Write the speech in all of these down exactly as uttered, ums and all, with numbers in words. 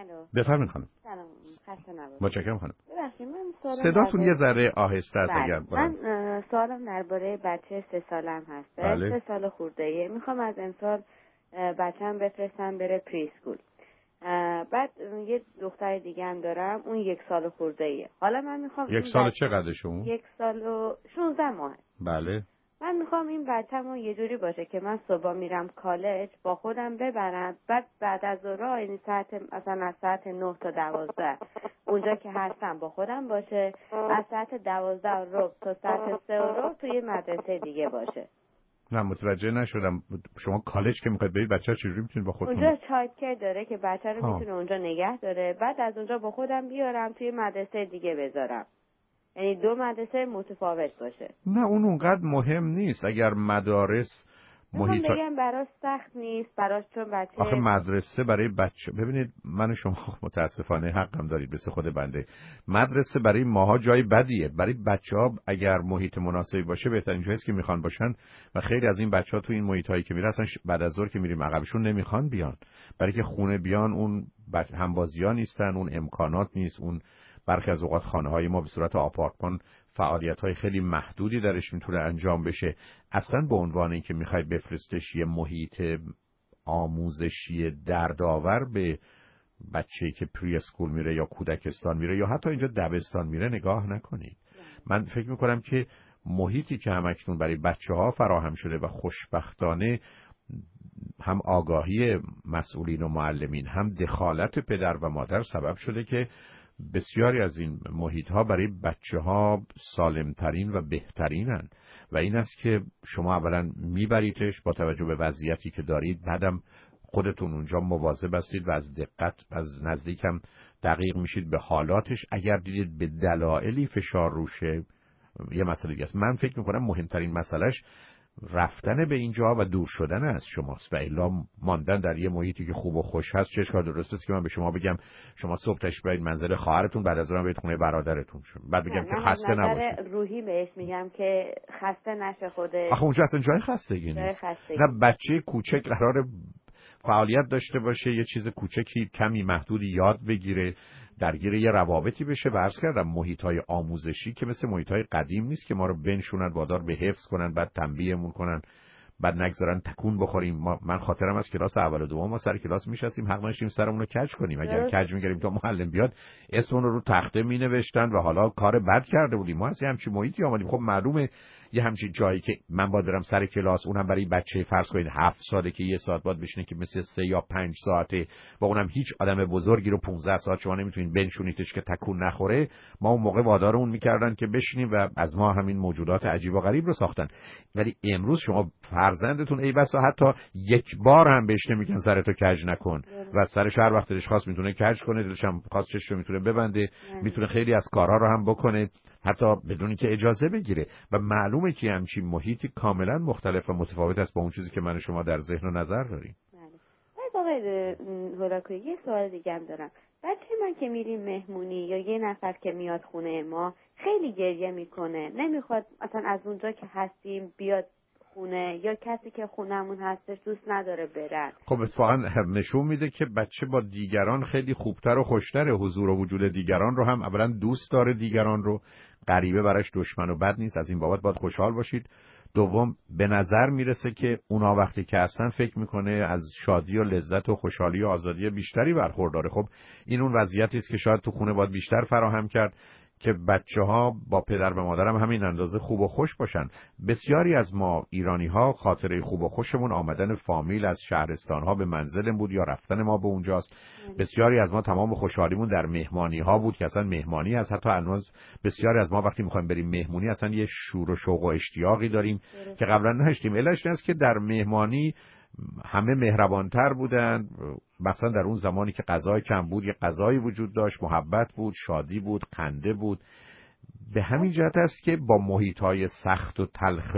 الو. بفرمایید خانم. سلام، خسته نباشید. متشکرم خانم. ببخشید من سوالم صداتون یه ذره آهسته است اگر من سوالم درباره بچه سه سالم هست. بله. سه سال خورده‌ایه. میخوام از امسال بچه‌م بفرستم بره پری اسکول. بعد یه دختر دیگه هم دارم، اون یک سال خورده‌ایه. حالا من میخوام یک سال چقدرشه اون؟ یک سال و شانزده ماه. بله. من میخوام این بچه‌مو یه جوری باشه که من صبح میرم کالج با خودم ببرم، بعد بعد از ظهر یعنی ساعت مثلا از ساعت نه تا دوازده اونجا که هستم با خودم باشه، از ساعت دوازده و ربع تا ساعت سه و ربع توی مدرسه دیگه باشه. نه متوجه نشدم. شما کالج که میخواید برید بچه‌ها چجوری میتونید با خودتون؟ اونجا چایلد کیر داره که بچه رو میتونه اونجا نگه داره، بعد از اونجا با خودم بیارم توی مدرسه دیگه بذارم. یعنی دو مدرسه متفاوت باشه. نه اون اونقدر مهم نیست. اگر مدارس محیط بگم براش سخت نیست، براش چون بچه آخه مدرسه برای بچه، ببینید من و شما متاسفانه حقم دارید مثل خود بنده، مدرسه برای ماها جای بدیه. برای بچه‌ها اگر محیط مناسبی باشه بهترین جایی است که میخوان باشن و خیلی از این بچه‌ها تو این محیطایی که میرن بعد از ظهر که میریم عقبشون نمیخوان بیان، برای که خونه بیان اون همبازی‌ها نیستن، اون امکانات نیست، اون برخی از اوقات خانه‌های ما به صورت آپارتمان فعالیت‌های خیلی محدودی درش میتونه انجام بشه. اصلا به عنوان اینکه میخوای بفرستش یه محیط آموزشی دردآور به بچه‌ای که پری اسکول میره یا کودکستان میره یا حتی اینجا دبستان میره نگاه نکنید. من فکر میکنم که محیطی که همکنون برای بچه‌ها فراهم شده و خوشبختانه هم آگاهی مسئولین و معلمین هم دخالت پدر و مادر سبب شده که بسیاری از این محیط‌ها برای بچه‌ها سالمترین و بهترینن و این است که شما اولا میبریدش با توجه به وضعیتی که دارید، بعدم خودتون اونجا مواظب هستید و از دقت از نزدیکم دقیق میشید به حالاتش. اگر دیدید به دلایلی فشار روشه یه مسئله دیگه است. من فکر میکنم مهمترین مسئلهش رفتن به اینجا و دور شدن از شماست و الا ماندن در یه محیطی که خوب و خوش هست. چه کار درست است که من به شما بگم شما صبح تشریف برید منزل خواهرتون، بعد از اون برید خونه برادرتون، بعد بگم که خسته نباشید. من روحی بهش میگم که خسته نشه خودش. آخه اونجا اصلا جای خستگی نیست. خستگی. نه بچه کوچک قراره فعالیت داشته باشه، یه چیز کوچکی کمی محدودی یاد بگیره، درگیر یه روابطی بشه و عرض کردم محیط‌های آموزشی که مثل محیط‌های قدیم نیست که ما رو بنشونن وادار به حفظ کنن بعد تنبیهمون کنن بعد نگذارن تکون بخوریم. ما من خاطرم از کلاس اول و دوم ما سر کلاس میشستیم حق نداشتیم سرمون رو کج کنیم. اگر کج می‌کردیم تا معلم بیاد اسممون رو رو تخته مینوشتن و حالا کار بد کرده بودیم. ما اصلا همچین محیطی آمدیم. خب معلومه یه همچین جایی که من باید برم سر کلاس، اونم برای بچه فرض کنید هفت ساله که یه ساعت باید بشینه که مثل سه یا پنج ساعته و اونم هیچ آدم بزرگی رو پانزده ساعت شما نمیتونین بنشونیدش که تکون نخوره. ما اون موقع وادار اون میکردن که بشینیم و از ما همین موجودات عجیب و غریب رو ساختن. ولی امروز شما فرزندتون ای بسا حتی یک بار هم بهش نمیگن سرتو کج نکن و سرش هر وقت دلش خواست میتونه کج کنه، دلش هم خواست چشش رو میتونه ببنده، میتونه خیلی از کارها رو هم بکنه حتی بدون که اجازه بگیره و معلومه که همچین محیطی کاملا مختلف و متفاوت است با اون چیزی که من و شما در ذهن و نظر داریم. بله. آقای هولاکویی یه سوال دیگه هم دارم. بچه من که میریم مهمونی یا یه نفر که میاد خونه ما خیلی گریه میکنه، نمیخواد مثلا از اونجا که هستیم بیاد خونه، یا کسی که خونمون هستش دوست نداره برن. خب اتفاقا نشون میده که بچه با دیگران خیلی خوبتر و خوشتره. حضور و وجود دیگران رو هم اولا دوست داره، دیگران رو غریبه براش دشمن و بد نیست. از این بابت باید خوشحال باشید. دوم به نظر میرسه که اونا وقتی که هستن فکر میکنه از شادی و لذت و خوشحالی و آزادی بیشتری برخورداره. خب این اون وضعیتی است که شاید تو خونه باید بیشتر فراهم کرد که بچه‌ها با پدر و مادرم همین اندازه خوب و خوش باشن. بسیاری از ما ایرانی‌ها خاطره خوب و خوشمون آمدن فامیل از شهرستان‌ها به منزلمون بود یا رفتن ما به اونجاست. بسیاری از ما تمام خوشحالیمون در مهمانی‌ها بود که اصلا مهمانی از حتی الان بسیاری از ما وقتی می‌خوایم بریم مهمونی اصلا یه شور و شوق و اشتیاقی داریم که قبلا نداشتیم. علتش این است که در مهمانی همه مهربانتر بودن. مثلا در اون زمانی که غذای کم بود یه غذایی وجود داشت، محبت بود، شادی بود، خنده بود. به همین جهت است که با محیط‌های سخت و تلخ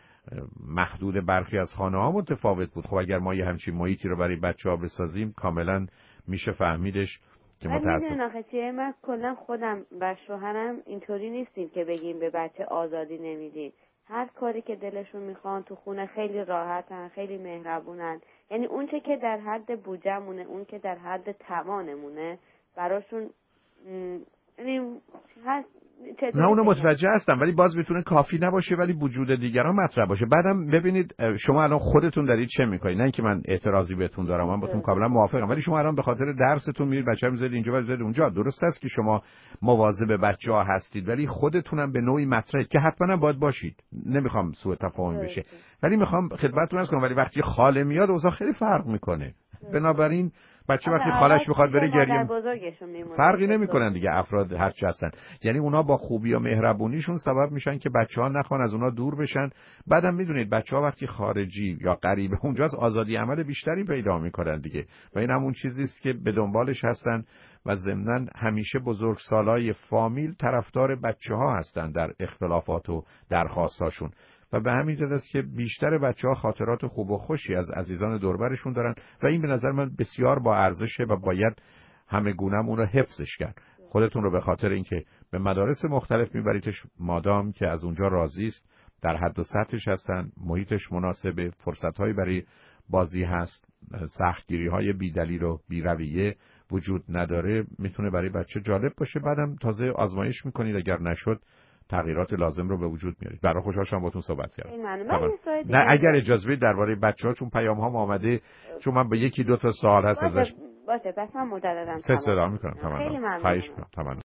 محدود برخی از خانه‌ها متفاوت بود. خب اگر ما یه همچین محیطی رو برای بچه‌ها بسازیم کاملا میشه فهمیدش که متأسفانه آخه چیه من کلا خودم و شوهرم اینطوری نیستیم که بگیم به بچه آزادی نمیدیم. هر کاری که دلشون میخوان تو خونه خیلی راحتن، خیلی مهربونن. یعنی اون چه که در حد بودجه‌مونه، اون که در حد توانمونه براشون یعنی هست. نه اونو متوجه هستم، ولی باز میتونه کافی نباشه، ولی وجود دیگران مطرح باشه. بعدم ببینید شما الان خودتون دارید چه میکنید، نه اینکه من اعتراضی بهتون دارم، من باتون کاملا موافقم، ولی شما الان به خاطر درستون میرید بچه‌ها میذارید اینجا و میذارید اونجا. درست است که شما مواظب بچه‌ها هستید، ولی خودتونم به نوعی مطرح که حتما باید باشید. نمیخوام سوء تفاهم بشه، ولی میخوام خدمتتون عرض کنم، ولی وقتی خاله میاد اوضاع خیلی فرق میکنه. بنابراین بچه وقتی خالش میخواد بره گریه فرقی نمیکنن دیگه، افراد هر چی هستن، یعنی اونا با خوبی و مهربونیشون سبب میشن که بچه‌ها نخوان از اونا دور بشن. بعدم میدونید بچه‌ها وقتی خارجی یا غریبه اونجاست آزادی عمل بیشتری پیدا میکنن دیگه، و این همون چیزی است که به دنبالش هستن. و ضمناً همیشه بزرگسالای فامیل طرفدار بچه‌ها هستن در اختلافات و درخواستاشون، و به همین جهت است که بیشتر بچه‌ها خاطرات خوب و خوشی از عزیزان دوربرشون دارن و این به نظر من بسیار با ارزشه و باید همه گونه‌مون رو حفظش کرد. خودتون رو به خاطر اینکه به مدارس مختلف میبریدش، مادام که از اونجا راضی است، در حد و سطحش هستن، محیطش مناسبه، فرصت‌هایی برای بازی هست، سختگیری‌های بی‌دلیل و بی‌رویه وجود نداره، میتونه برای بچه جالب باشه. بعدم تازه آزمایش میکنید، اگر نشد تغییرات لازم رو به وجود میارید. برای خوشحال شدم باهاتون صحبت کردم. نه اگر اجازه بدید درباره بچه‌ها، چون پیام ها اومده، چون من به یکی دو تا سوال هست ازش. باشه پس من مجددا تمام میکنم. تمام. خواهش میکنم. تمام.